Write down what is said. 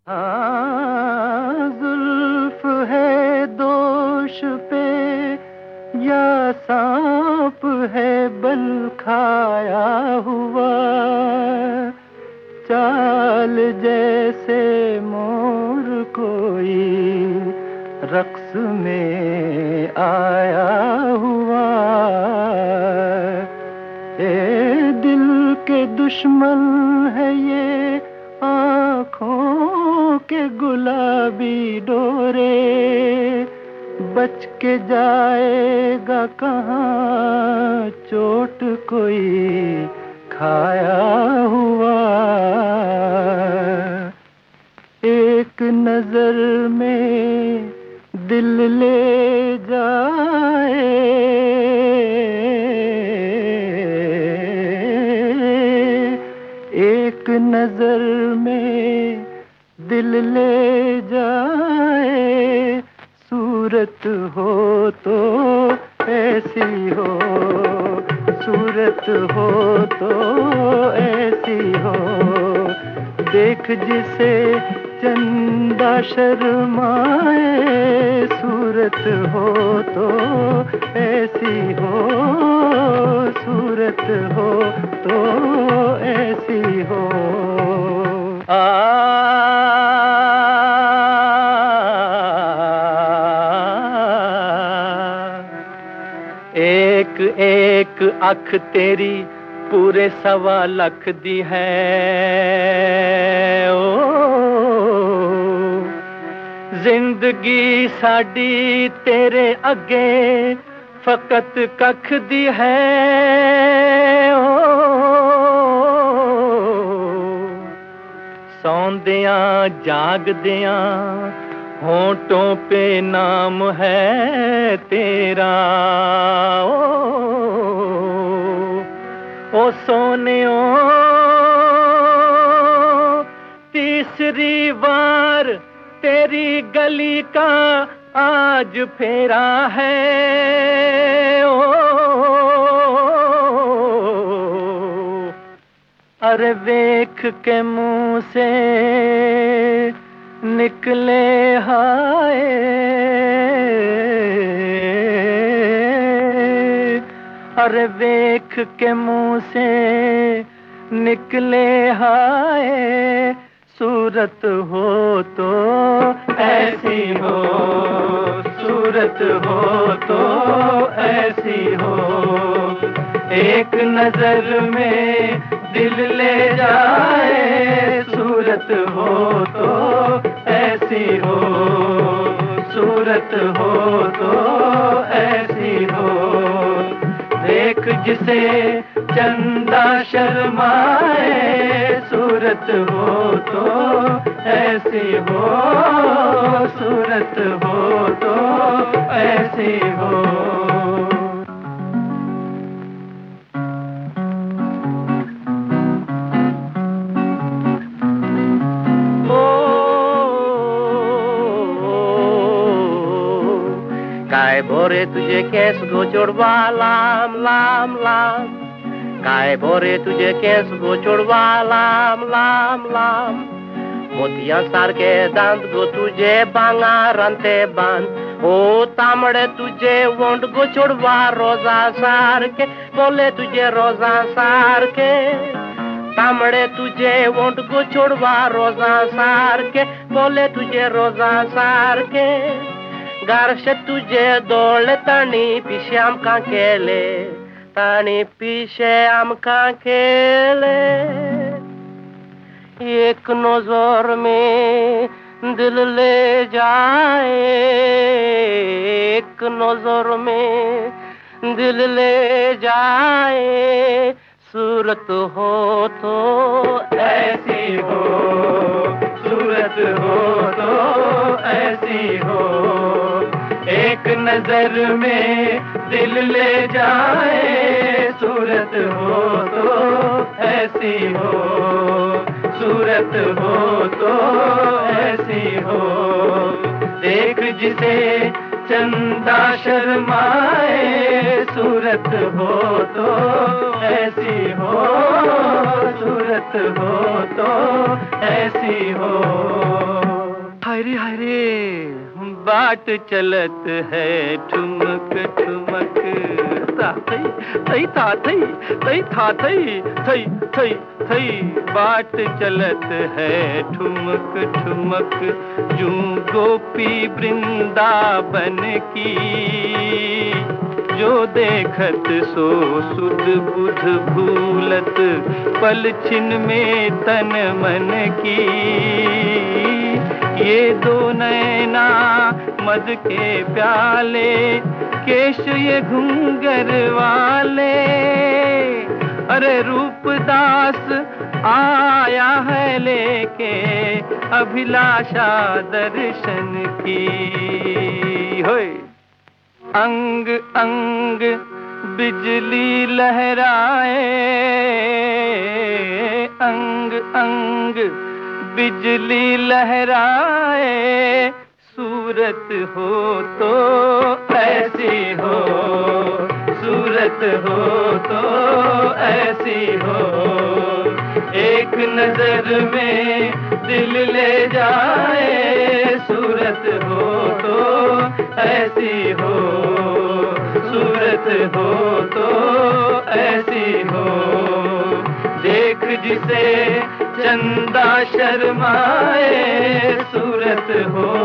हाँ, जुल्फ है दोष पे या सांप है बल खाया हुआ, चाल जैसे मोर कोई रक्स में आया हुआ। ए दिल के दुश्मन है ये आँखों के गुलाबी डोरे, बच के जाएगा कहाँ चोट कोई खाया हुआ। एक नजर में दिल ले जाए, एक नजर में दिल ले जाए, सूरत हो तो ऐसी हो, सूरत हो तो ऐसी हो, देख जिसे चंदा शर्माए, सूरत हो तो ऐसी हो, सूरत हो तो ऐसी हो। एक एक अख तेरी पूरे 1.25 लाख दी है, ओ जिंदगी साडी तेरे अगे फकत कख दी है, ओ सौंदियां जागदियां होंठों पे नाम है तेरा, ओ सोनियो तीसरी बार तेरी गली का आज फेरा है, ओ अरे वेख के मुंह से निकले हाय, अरे वेख के मुंह से निकले हाय, सूरत हो तो ऐसी हो, सूरत हो तो ऐसी हो, एक नजर में दिल ले जाए, सूरत हो तो ऐसी हो, सूरत हो तो ऐसी हो, देख जिसे चंदा शर्माए, सूरत हो तो ऐसी हो, सूरत हो तो ऐसी हो। काय भोरे तुझे केस गोचोडवा लांब लांब लांब, काय भोरे तुझे केस गोचोडवा लांब लांब लांब, मोतिया सारखे दांत गो तुझे भांगारांते बांध, ओ तांबडे तुझे वोंट गोचोडवा रोजा सारखे, बोले तुझे रोजा सारखे, तांबडे तुझे वोंट गोचोडवा रोजा सारखे, बोले तुझे रोजा सारखे, गारशे तुझे दोळे ताणी पिशे आमकां केले, ताणी पिशे आमकां केले, एक नजर में दिल ले जाए, एक नजर में दिल ले जाए, सूरत हो तो ऐसी हो, सूरत हो तो ऐसी हो, एक नजर में दिल ले जाए, सूरत हो तो ऐसी हो, सूरत हो तो ऐसी हो, देख जिसे चंदा शर्माए, सूरत हो तो ऐसी हो, सूरत हो तो ऐसी हो। हाय रे बाट चलत है ठुमक ठुमक ता थई था थई थई था थई थई थई थई बाट चलत है ठुमक ठुमक यूं गोपी वृंदावन की जो देखत सो सुध बुध भूलत पल छिन में तन मन की ये दो नैना मद के प्याले केश ये घुंगर वाले अरे रूपदास आया है लेके अभिलाषा दर्शन की होय अंग अंग बिजली लहराए अंग अंग बिजली लहराए सूरत हो तो ऐसी हो सूरत हो तो ऐसी हो एक नजर में दिल ले जाए सूरत हो तो ऐसी हो सूरत हो तो ऐसी हो देख जिसे चंदा शर्माए सूरत हो